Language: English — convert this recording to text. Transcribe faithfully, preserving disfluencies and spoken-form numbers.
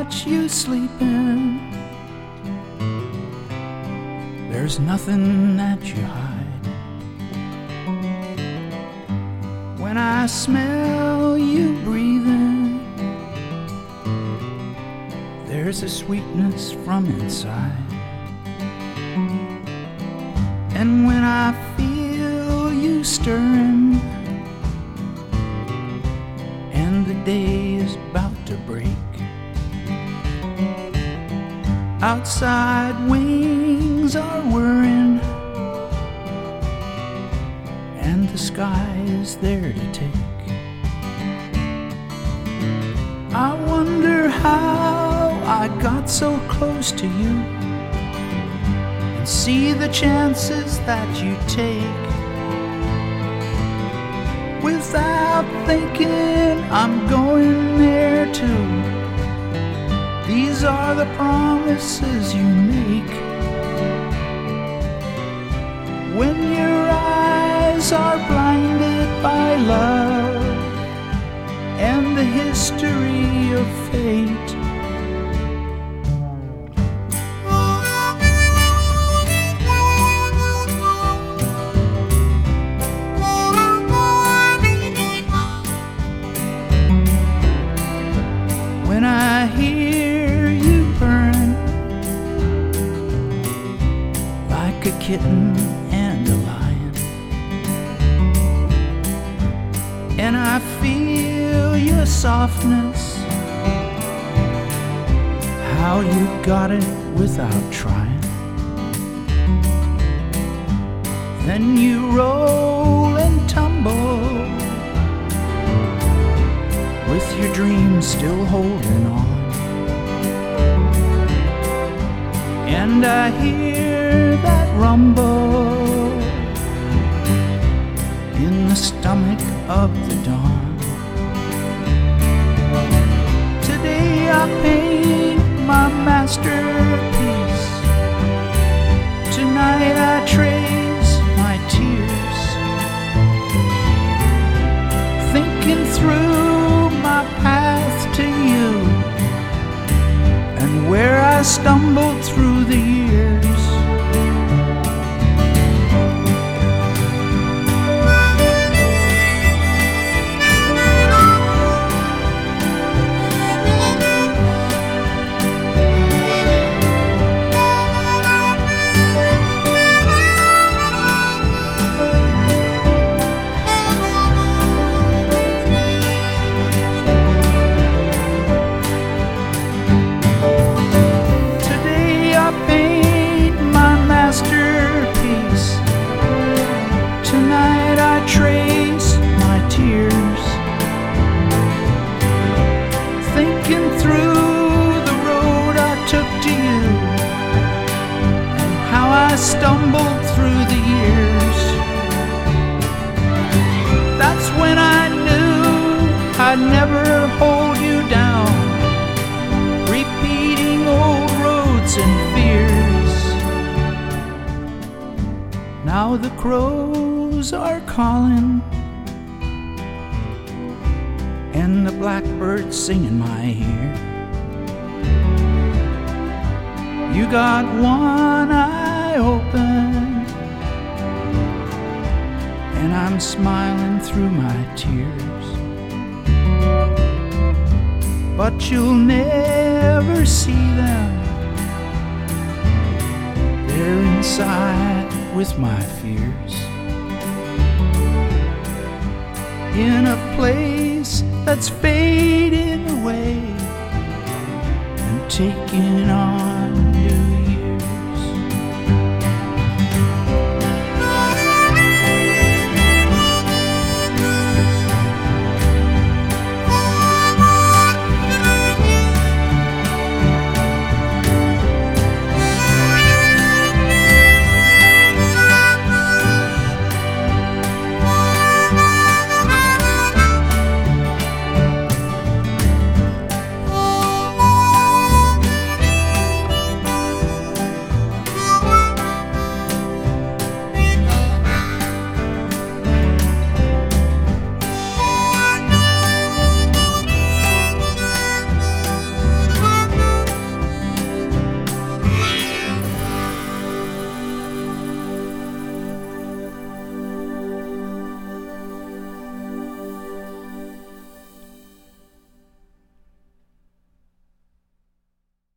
watch you sleeping. There's nothing that you hide. When I smell you breathing, there's a sweetness from inside. And when I feel you stirring, and the day is about to break, outside wings are whirring, and the sky is there to take. I wonder how I got so close to you, and see the chances that you take. Without thinking, I'm going there too. These are the promises you make. When your eyes are blinded by love and the history of fate, when I hear you purring like a kitten and a lion, and I feel your softness, how you got it without trying, then you roll and tumble with your dreams still holding on. And I hear that rumble in the stomach of the dawn. Today I paint my masterpiece. Tonight I trace my tears, thinking through my path to you, and where I stumbled through the years. Tonight I trace my tears, thinking through the road I took to you, and how I stumbled through the years. That's when I knew I'd never hold you down, repeating old roads and fears. Now the crows are calling, and the blackbirds sing in my ear. You got one eye open, and I'm smiling through my tears. But you'll never see them, they're inside with my fears, in a place that's fading away and taking on new